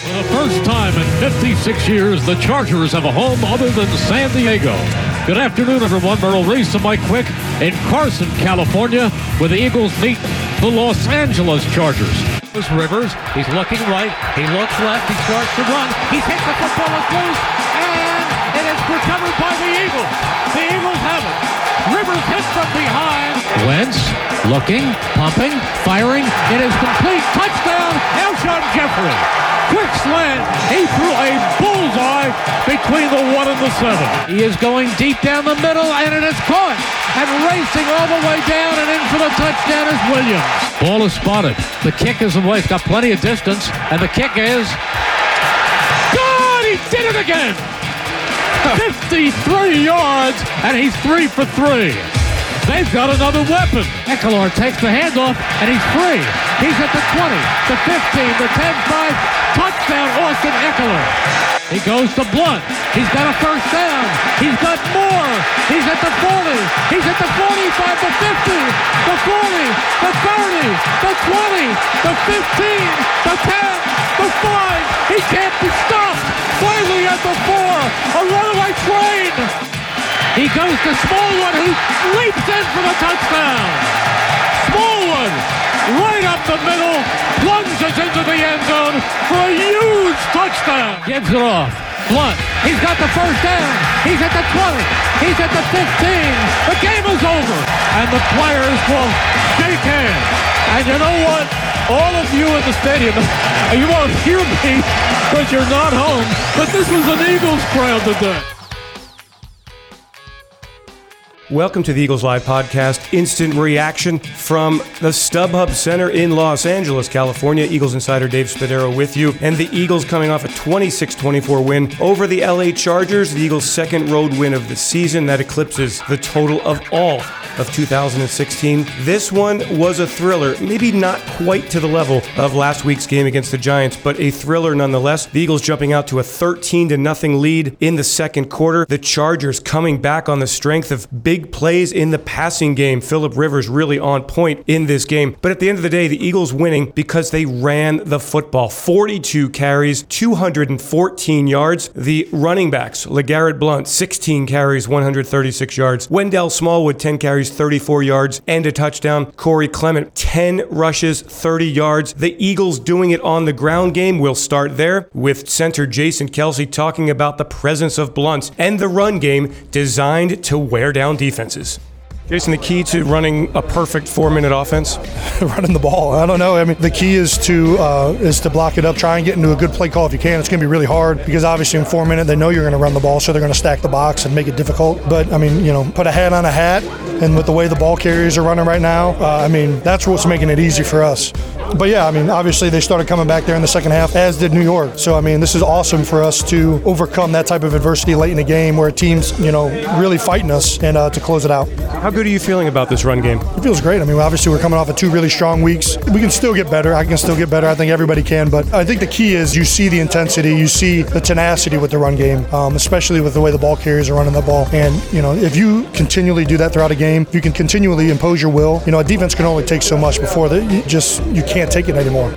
For the first time in 56 years, the Chargers have a home other than San Diego. Good afternoon, everyone. Merrill Reese and Mike Quick in Carson, California, where the Eagles meet the Los Angeles Chargers. Rivers, he's looking right, he looks left, he starts to run, he's hit, the football is loose, and it is recovered by the Eagles. The Eagles have it. Rivers hits from behind. Wentz looking, pumping, firing, it is complete. Touchdown, Alshon Jeffrey. Quick slant, he threw a bullseye between the 1 and the 7. He is going deep down the middle, and it is caught. And racing all the way down and in for the touchdown is Williams. Ball is spotted. The kick is away. It's got plenty of distance, and the kick is good. He did it again. 53 yards, and he's 3 for 3. They've got another weapon. Ekeler takes the handoff, and he's free. He's at the 20, the 15, the 10-5. Touchdown, Austin Ekeler. He goes to Blunt. He's got a first down. He's got more. He's at the 40. He's at the 45, the 50, the 40, the 30, the 20, the 15, the 10, the 5. He can't be stopped. Finally at the 4. A runaway train. He goes to Smallwood, who leaps in for the touchdown. Smallwood, right up the middle, plunges into the end zone for a huge touchdown. Gives it off. Blunt, he's got the first down. He's at the 20. He's at the 15. The game is over. And the players will shake hands. And you know what? All of you in the stadium, you won't hear me because you're not home, but this was an Eagles crowd today. Welcome to the Eagles Live podcast, instant reaction from the StubHub Center in Los Angeles, California. Eagles insider Dave Spadaro with you. And the Eagles coming off a 26-24 win over the LA Chargers, the Eagles' second road win of the season. That eclipses the total of all of 2016. This one was a thriller, maybe not quite to the level of last week's game against the Giants, but a thriller nonetheless. The Eagles jumping out to a 13-0 lead in the second quarter. The Chargers coming back on the strength of big plays in the passing game. Phillip Rivers really on point in this game. But at the end of the day, the Eagles winning because they ran the football. 42 carries, 214 yards. The running backs, LeGarrette Blount, 16 carries, 136 yards. Wendell Smallwood, 10 carries, 34 yards, and a touchdown. Corey Clement, 10 rushes, 30 yards. The Eagles doing it on the ground game. We'll start there with center Jason Kelce talking about the presence of Blount and the run game designed to wear down defenses. Jason, the key to running a perfect 4-minute offense? Running the ball. I don't know. I mean, the key is to block it up, try and get into a good play call if you can. It's going to be really hard because obviously in 4 minutes they know you're going to run the ball, so they're going to stack the box and make it difficult. But, I mean, put a hat on a hat, and with the way the ball carriers are running right now, that's what's making it easy for us. But, yeah, obviously they started coming back there in the second half, as did New York. So, this is awesome for us to overcome that type of adversity late in the game where a team's, really fighting us and to close it out. How good are you feeling about this run game? It feels great. Obviously we're coming off of 2 really strong weeks. We can still get better. I can still get better. I think everybody can. But I think the key is you see the intensity, you see the tenacity with the run game, especially with the way the ball carriers are running the ball. And, if you continually do that throughout a game, you can continually impose your will. A defense can only take so much before you can't take it anymore.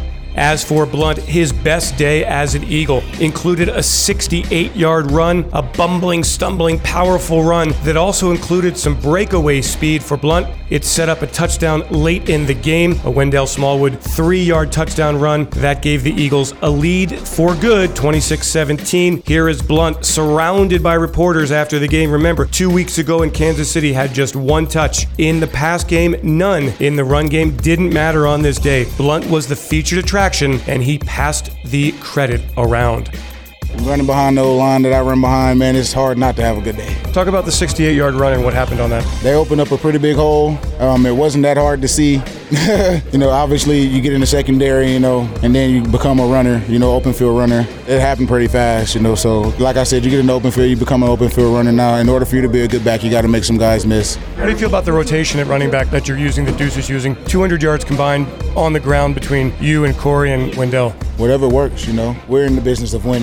As for Blount, his best day as an Eagle included a 68-yard run, a bumbling, stumbling, powerful run that also included some breakaway speed for Blount. It set up a touchdown late in the game, a Wendell Smallwood 3-yard touchdown run that gave the Eagles a lead for good, 26-17. Here is Blount surrounded by reporters after the game. Remember, 2 weeks ago in Kansas City had just 1 touch. In the pass game, none. In the run game, didn't matter on this day. Blount was the featured attraction, and he passed the credit around. Running behind the line that I run behind, man, it's hard not to have a good day. Talk about the 68-yard run and what happened on that. They opened up a pretty big hole. It wasn't that hard to see. Obviously you get in the secondary, and then you become a runner, open field runner. It happened pretty fast, so like I said, you get in the open field, you become an open field runner. Now, in order for you to be a good back, you got to make some guys miss. How do you feel about the rotation at running back that you're using, the Deuce is using? 200 yards combined on the ground between you and Corey and Wendell. Whatever works, we're in the business of winning.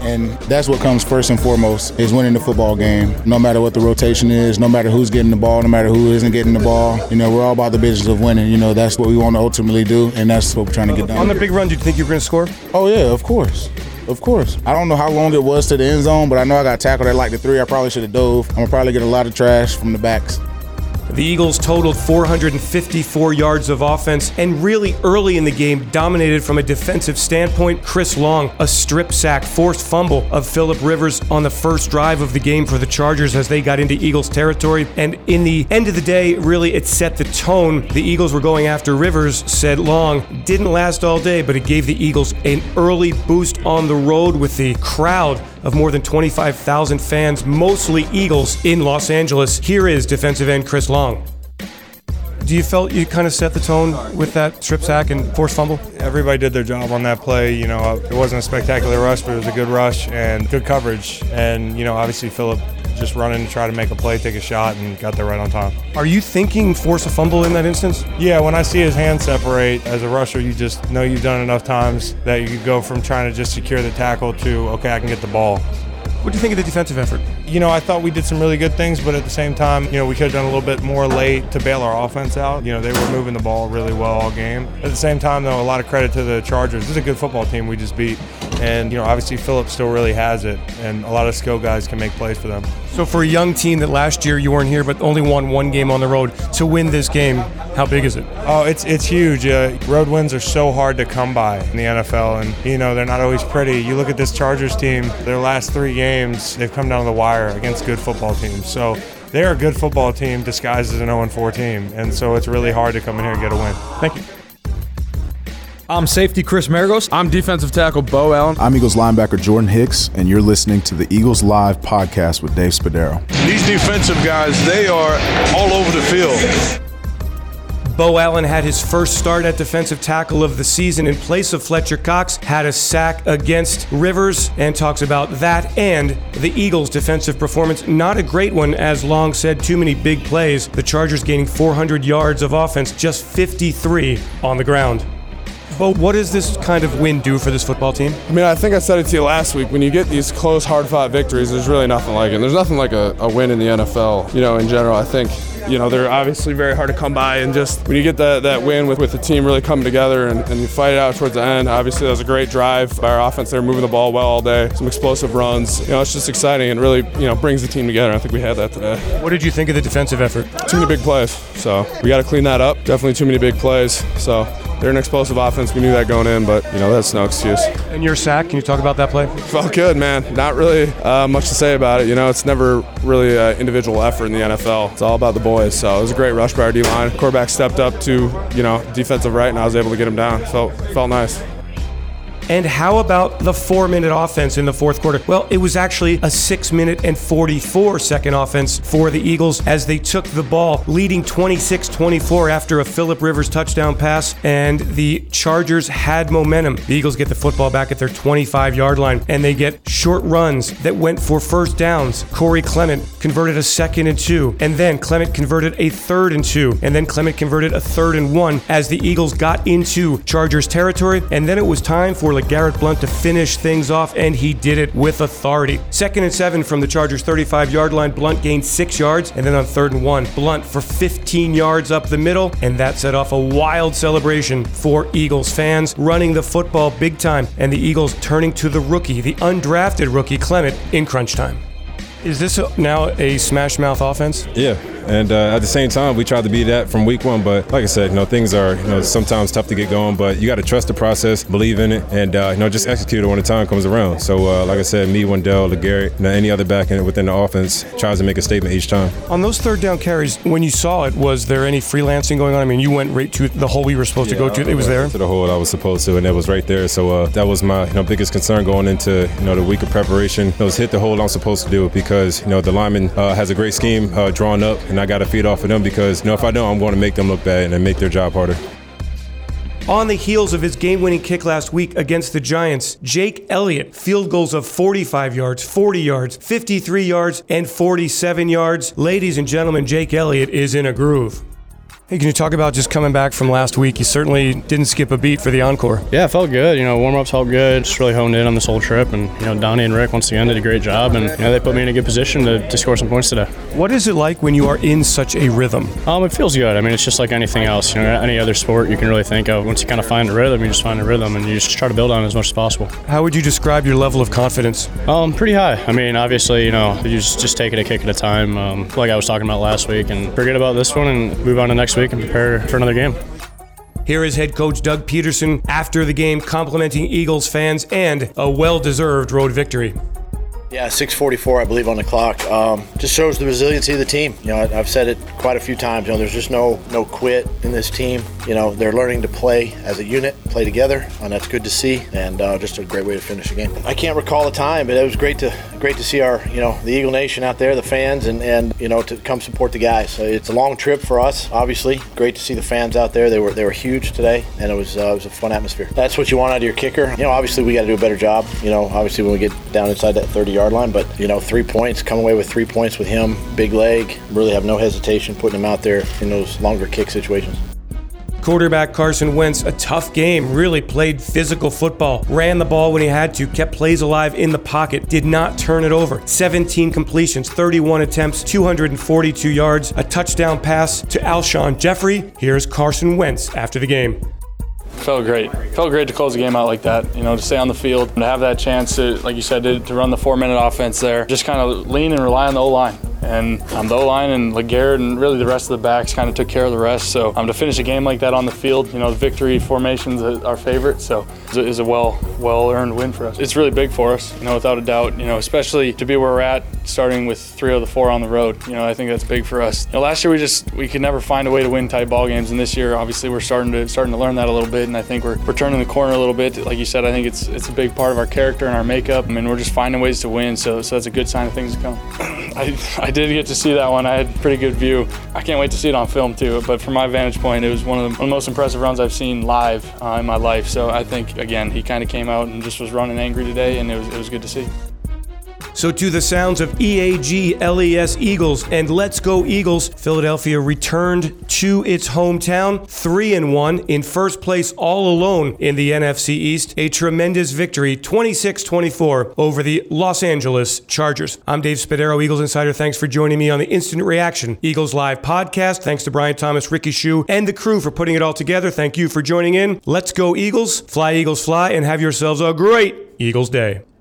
And that's what comes first and foremost, is winning the football game. No matter what the rotation is, no matter who's getting the ball, no matter who isn't getting the ball, we're all about the business of winning. That's what we want to ultimately do, and that's what we're trying to get done. On the big run, do you think you were going to score? Oh, yeah, of course. Of course. I don't know how long it was to the end zone, but I know I got tackled at like the 3. I probably should have dove. I'm going to probably get a lot of trash from the backs. The Eagles totaled 454 yards of offense and really early in the game dominated from a defensive standpoint. Chris Long, a strip sack, forced fumble of Phillip Rivers on the first drive of the game for the Chargers as they got into Eagles territory. And in the end of the day, really it set the tone. The Eagles were going after Rivers, said Long. Didn't last all day, but it gave the Eagles an early boost on the road with the crowd of more than 25,000 fans, mostly Eagles, in Los Angeles. Here is defensive end Chris Long. Do you felt you kind of set the tone with that strip sack and forced fumble? Everybody did their job on that play. It wasn't a spectacular rush, but it was a good rush and good coverage. And, obviously Phillip just running to try to make a play, take a shot, and got there right on time. Are you thinking force a fumble in that instance? Yeah, when I see his hand separate as a rusher, you just know you've done enough times that you could go from trying to just secure the tackle to, okay, I can get the ball. What do you think of the defensive effort? I thought we did some really good things, but at the same time, we could have done a little bit more late to bail our offense out. They were moving the ball really well all game. At the same time, though, a lot of credit to the Chargers. This is a good football team we just beat. And, obviously Phillip still really has it, and a lot of skill guys can make plays for them. So for a young team that last year you weren't here but only won one game on the road, to win this game, how big is it? Oh, it's huge. Road wins are so hard to come by in the NFL, and, they're not always pretty. You look at this Chargers team, their last 3 games, they've come down to the wire against good football teams. So they're a good football team disguised as an 0-4 team, and so it's really hard to come in here and get a win. Thank you. I'm safety Chris Maragos. I'm defensive tackle Bo Allen. I'm Eagles linebacker Jordan Hicks, and you're listening to the Eagles Live podcast with Dave Spadaro. These defensive guys, they are all over the field. Bo Allen had his first start at defensive tackle of the season in place of Fletcher Cox, had a sack against Rivers, and talks about that and the Eagles' defensive performance. Not a great one, as Long said, too many big plays. The Chargers gaining 400 yards of offense, just 53 on the ground. But what does this kind of win do for this football team? I think I said it to you last week. When you get these close, hard-fought victories, there's really nothing like it. There's nothing like a win in the NFL, in general. I think, they're obviously very hard to come by, and just when you get that win with the team really coming together and you fight it out towards the end, obviously that was a great drive by our offense. They were moving the ball well all day, some explosive runs. It's just exciting and really, brings the team together. I think we had that today. What did you think of the defensive effort? Too many big plays, so we got to clean that up. Definitely too many big plays, so they're an explosive offense. We knew that going in, but, that's no excuse. And your sack, can you talk about that play? Felt good, man. Not really much to say about it. It's never really an individual effort in the NFL. It's all about the boys. So it was a great rush by our D-line. Quarterback stepped up to, defensive right, and I was able to get him down. Felt nice. And how about the 4-minute offense in the fourth quarter? Well, it was actually a 6-minute and 44-second offense for the Eagles as they took the ball, leading 26-24 after a Phillip Rivers touchdown pass, and the Chargers had momentum. The Eagles get the football back at their 25-yard line, and they get short runs that went for first downs. Corey Clement converted a 2nd and 2, and then Clement converted a 3rd and 2, and then Clement converted a 3rd and 1 as the Eagles got into Chargers territory, and then it was time for LeGarrette Blount to finish things off, and he did it with authority. 2nd and 7 from the Chargers' 35-yard line. Blount gained 6 yards, and then on 3rd and 1, Blount for 15 yards up the middle, and that set off a wild celebration for Eagles fans, running the football big time, and the Eagles turning to the rookie, the undrafted rookie, Clement, in crunch time. Is this now a smash mouth offense? Yeah, and at the same time, we tried to be that from week 1. But like I said, things are sometimes tough to get going. But you got to trust the process, believe in it, and just execute it when the time comes around. So like I said, me, Wendell, LeGarrette, any other back end within the offense tries to make a statement each time. On those 3rd down carries, when you saw it, was there any freelancing going on? You went right to the hole we were supposed to go to. It was there. To the hole I was supposed to, and it was right there. So that was my biggest concern going into the week of preparation. It was hit the hole I'm supposed to do because the lineman has a great scheme drawn up, and I got to feed off of them because if I don't, I'm going to make them look bad and make their job harder. On the heels of his game-winning kick last week against the Giants, Jake Elliott, field goals of 45 yards, 40 yards, 53 yards, and 47 yards. Ladies and gentlemen, Jake Elliott is in a groove. Hey, can you talk about just coming back from last week? You certainly didn't skip a beat for the encore. Yeah, it felt good. Warm-ups felt good. Just really honed in on this whole trip. And, Donnie and Rick, once again, did a great job. And, they put me in a good position to score some points today. What is it like when you are in such a rhythm? It feels good. It's just like anything else. Any other sport you can really think of. Once you kind of find a rhythm, you just find a rhythm. And you just try to build on it as much as possible. How would you describe your level of confidence? Pretty high. Obviously, you just take it a kick at a time, like I was talking about last week. And forget about this one and move on to next week and prepare for another game. Here is head coach Doug Peterson after the game complimenting Eagles fans and a well-deserved road victory. Yeah, 6:44, I believe, on the clock. Just shows the resiliency of the team. I've said it quite a few times. There's just no quit in this team. They're learning to play as a unit, play together, and that's good to see. And just a great way to finish the game. I can't recall a time, but it was great to see our, the Eagle Nation out there, the fans, and to come support the guys. So it's a long trip for us, obviously. Great to see the fans out there. They were huge today, and it was a fun atmosphere. That's what you want out of your kicker. Obviously we got to do a better job. Obviously when we get down inside that 30-yard line, but 3 points, come away with 3 points with him, big leg, really have no hesitation putting him out there in those longer kick situations. Quarterback Carson Wentz, a tough game, really played physical football, ran the ball when he had to, kept plays alive in the pocket, did not turn it over. 17 completions, 31 attempts, 242 yards, a touchdown pass to Alshon Jeffrey. Here's Carson Wentz after the game. Felt great. Felt great to close the game out like that, to stay on the field, and to have that chance to, like you said, to run the 4-minute offense there. Just kind of lean and rely on the O-line. And the O-line and LeGarrette and really the rest of the backs kind of took care of the rest. So to finish a game like that on the field, the victory formation's our favorite. So it's a well-earned win for us. It's really big for us, without a doubt, especially to be where we're at, starting with 3 of the 4 on the road. I think that's big for us. Last year we could never find a way to win tight ball games, and this year obviously we're starting to learn that a little bit, and I think we're turning the corner a little bit. Like you said, I think it's a big part of our character and our makeup, and we're just finding ways to win. So that's a good sign of things to come. I did get to see that one. I had a pretty good view. I can't wait to see it on film too, but from my vantage point, it was one of the most impressive runs I've seen live in my life. So I think, again, he kind of came out and just was running angry today, and it was good to see. So to the sounds of EAGLES Eagles and Let's Go Eagles, Philadelphia returned to its hometown 3-1 in first place all alone in the NFC East. A tremendous victory, 26-24 over the Los Angeles Chargers. I'm Dave Spadaro, Eagles Insider. Thanks for joining me on the Instant Reaction Eagles Live podcast. Thanks to Brian Thomas, Ricky Shue, and the crew for putting it all together. Thank you for joining in. Let's go Eagles, fly, and have yourselves a great Eagles day.